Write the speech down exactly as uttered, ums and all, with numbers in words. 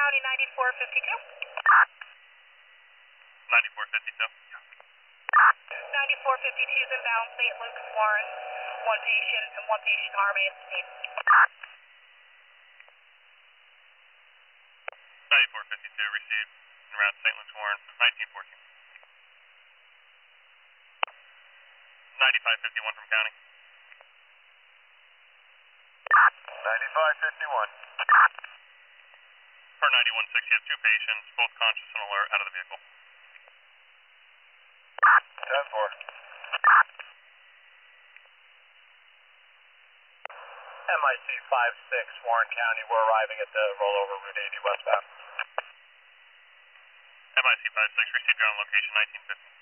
County ninety-four fifty-two. ninety-four fifty-two. ninety-four fifty-two is inbound Saint Luke's Warren. One patient and one patient Harmony at the scene. ninety-four fifty-two received en route to Saint Luke's Warren, nineteen fourteen. ninety-five fifty-one from County. ninety-five fifty-one. Per ninety-one six, you have two patients, both conscious and alert, out of the vehicle. ten four. M I C five six, Warren County, we're arriving at the rollover Route eighty westbound. M I C five six, received ground location nineteen fifty.